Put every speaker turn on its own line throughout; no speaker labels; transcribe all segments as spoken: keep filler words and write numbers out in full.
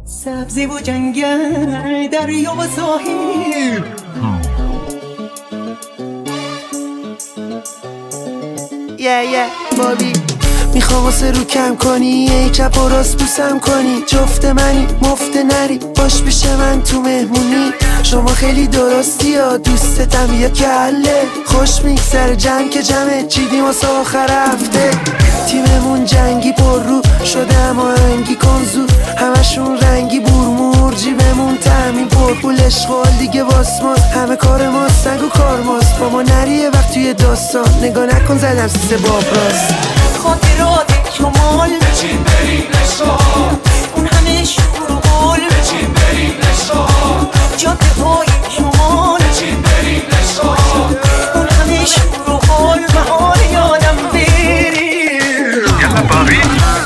سبزی و جنگل، دریا و ساحل.
یه یه بابی میخوام واسه رو کم کنی، ای چپ و راست بوسم کنی. جفت منی مفت نری باش پیش من تو مهمونی. شما خیلی درستی یا دوستتم یا کله. خوش میگذره جمع که جمعه چیدیم واسه آخر هفته. تیممون جنگی پر رو شده اما هنگی کنزو. همشون رنگی بورمور جیبمون تامین پر پول. اشغال دیگه واسماس همه کار ماست سگ و کار ماست. با ما نریه وقت توی داستان نگاه نکن زدم سیسه باب راست.
خاطرات شمال
بچین بریم رشتان،
اون همه شور و گل
بچین بریم رشتان،
جاده های شمال
بچین بریم رشتان،
اون همه شور و گل بهار یادم بری.
یلا بابی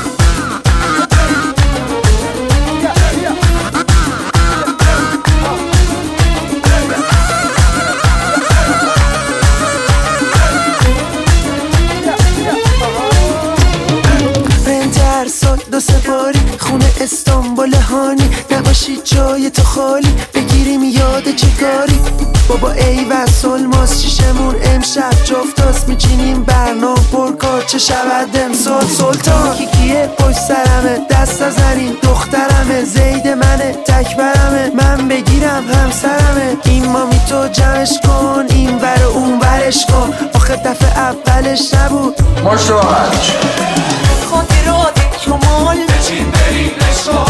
دو سپاری خونه استانبول هانی. نباشی جای تو خالی بگیریم یاد چه کاری. بابا ای وصل ماست شیشمون امشب جفتاست. میچینیم برنامه پرکار چه شود امسال. سلطان کی کیه پشت سرمه دست نزنیم دخترمه. زید منه تکبرمه من بگیرم همسرمه. این مامی تو جمعش کن این ور اون ورش کن. آخه دفعه اولش نبود
مشاهد
خاطرات شمال
بچین بریم رشتان.